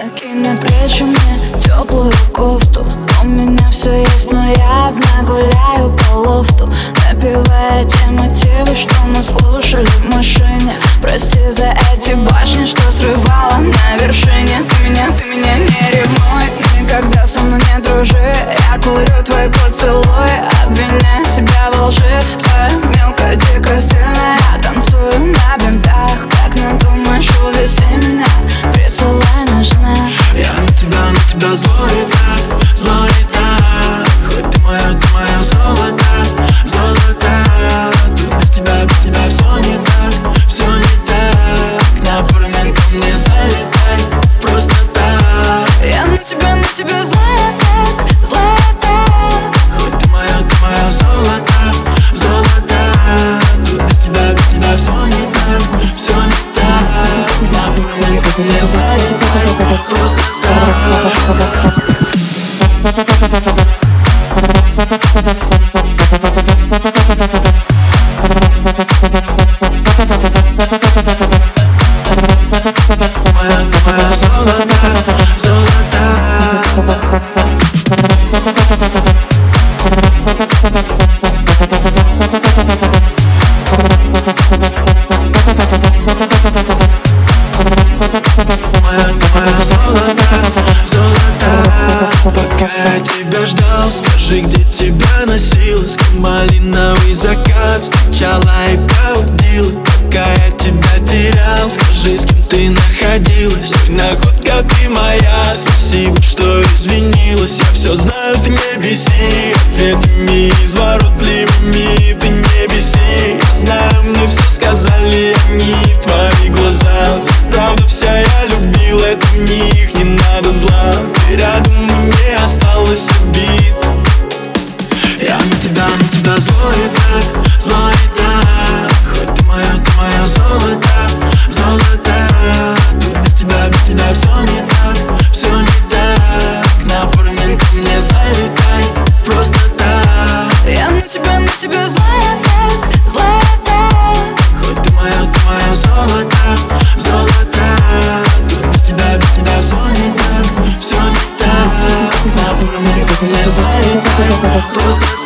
Накинь на плечи мне теплую кофту. У меня все есть, но я одна гуляю по лофту, напевая те мотивы, что мы слушали в машине. Прости за эти башни, что срывала на вершине. Ты меня не ревнуй, никогда со мной не дружи. Я курю твой поцелуй, обвиняя себя во лжи. Твоя мелкая, дикая, стильная, я танцую на бинтах. Как надумаешь увести меня, присылай наш знак. Я на тебя злой так, хоть ты мое золото, золото. Тут без тебя все не так, на пару минут ко мне залетай, просто так. Я на тебя злая так. Хоть ты мое золото, золото. Тут без тебя все не так, на пару минут ко мне залетай, просто так. Моя золото. Моя золото. Пока я тебя ждал, скажи, где тебя носила. С кем малиновый закат встречала и проводила. Пока я тебя терял, скажи, с кем ты находилась. Ой, находка ты моя, спасибо, что извинилась. Я все знаю, ты не беси ответами изворотливыми, ты не беси. Я знаю, мне все сказали они, твои глаза. Правда вся я любил, это в них не надо зла. Ты рядом, мне осталось обид. Я на тебя злой так, хоть ты мое золото, золото. Тут без тебя все не так, на пару минут ко мне залетай, просто так. Я на тебя злая так. Хоть ты мое золото, золото. Тут без тебя все не так, на пару минут ко мне залетай, просто